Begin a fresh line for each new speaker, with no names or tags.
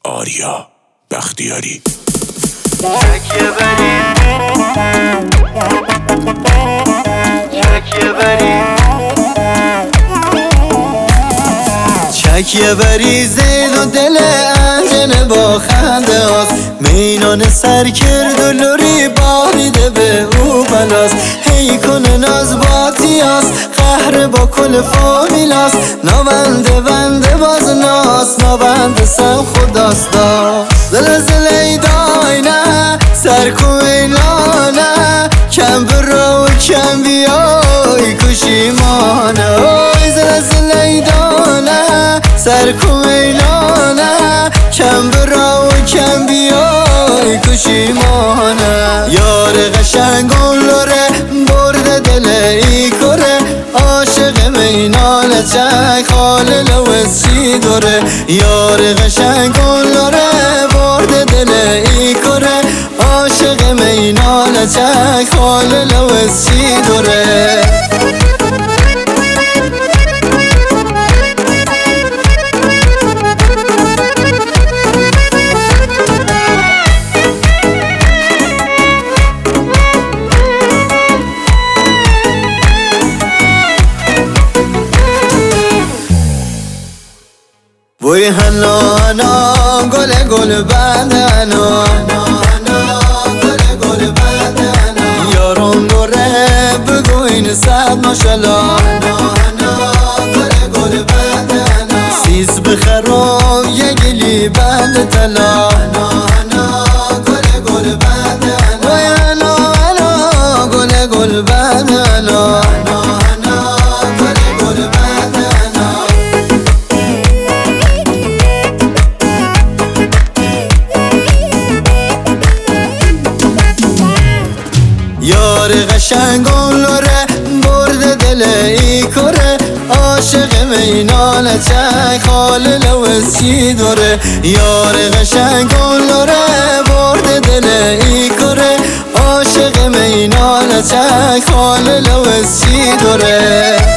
آریا بختیاری.
چکیه بری زید و دل انجل با خنده هاست، مینان سر کرد و لوری باریده به او بلاست. هی کنه ناز باتیاست، قهر با کل فامیلاست، نابنده بنده باز ناس، نابنده سم خداست. زلزل ای داینه سرکوینانه، کم برو و کم بیای کشیمانه. زلزل ای دانه سرکوینانه، کم برو و کم بیای کشیمانه. یار قشنگون لوره برده دل ای کره، عاشق مینانه چک خال لوسی دوره. یار قشنگون لوره برده دل ای کره، عاشق مینانه چک خال لوسی دوره. وی هنا هنا گل گل بندنا، یارم دوره بگو این صد ماشالله. سیز بخرم یه گلی بند تلا، وی هنا هنا گل گل بندنا. یار قشنگون لوره برده دل ای کره، عاشق مینانه چک خال لوسی دوره. یار قشنگون لوره برده دل ای کره، عاشق مینانه چک خال لوسی دوره.